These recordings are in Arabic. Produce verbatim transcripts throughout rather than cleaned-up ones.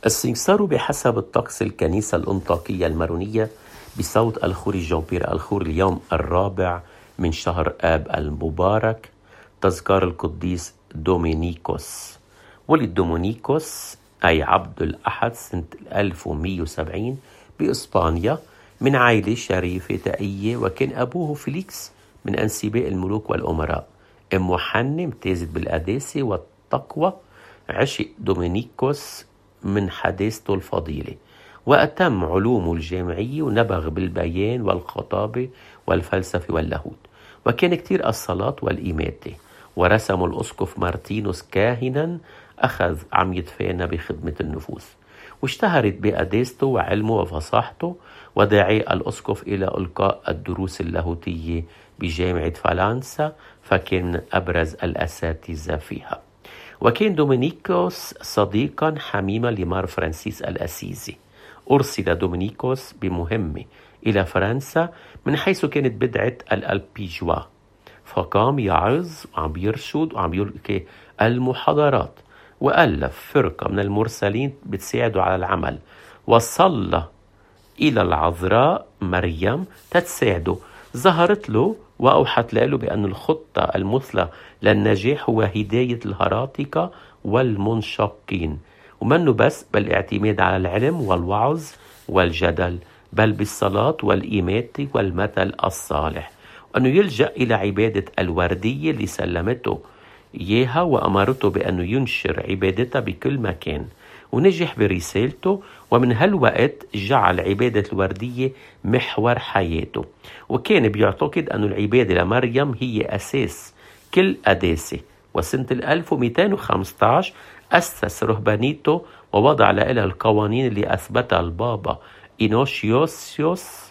السنكسار بحسب الطقس الكنيسة الأنطاكية المارونية بصوت الخوري جون بيير الخور اليوم الرابع من شهر آب المبارك تذكار القديس دومينيكوس. ولد دومينيكوس أي عبد الأحد سنة ألف ومئة وسبعين بإسبانيا من عائلة شريفة تقية، وكان أبوه فيليكس من أنسباء الملوك والأمراء. أمه حنة امتازت بالقداسة والتقوى. عشق دومينيكوس من حداثته الفضيلة وأتم علومه الجامعية ونبغ بالبيان والخطابة والفلسفة واللاهوت، وكان كتير الصلاة والإماتة. ورسم الأسقف مارتينوس كاهنا أخذ عم يتفانى بخدمة النفوس، واشتهرت بقداسته وعلمه وفصاحته، ودعا الأسقف إلى إلقاء الدروس اللاهوتية بجامعة فالنسا، فكان من أبرز الأساتذة فيها. وكان دومينيكوس صديقا حميما لمار فرانسيس الأسيزي. أرسل دومينيكوس بمهمة إلى فرنسا من حيث كانت بدعة الألبيجوا، فقام يعظ وعم يرشد وعم يلقي المحاضرات، وألف فرقة من المرسلين بتساعده على العمل، وصلى إلى العذراء مريم تتساعده. ظهرت له وأوحت له بأن الخطة المثلى للنجاح هو هداية الهراطقة والمنشقين، ومنه بس بالاعتماد على العلم والوعظ والجدل، بل بالصلاة والإماتة والمثل الصالح، وأنه يلجأ إلى عبادة الوردية اللي سلمته إياها وأمرته بأنه ينشر عبادتها بكل مكان، ونجح برسالته. ومن هالوقت جعل عبادة الوردية محور حياته، وكان بيعتقد أن العبادة لمريم هي أساس كل قداسة. وسنة ألف ومئتين وخمسة عشر أسس رهبانيته ووضع لها القوانين اللي أثبتها البابا إينوشيوسيوس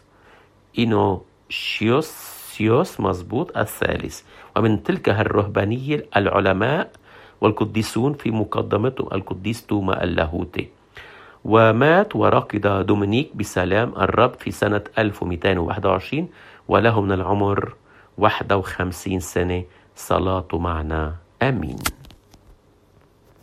إينوشيوسيوس مظبوط الثالث. ومن تلك الرهبانية العلماء والقديسون في مقدمتهم القديس توما اللاهوتي. ومات ورقد دومينيك بسلام الرب في سنة ألف ومئتين وواحد وعشرين وله من العمر واحد وخمسين سنة. صلاته معنا آمين.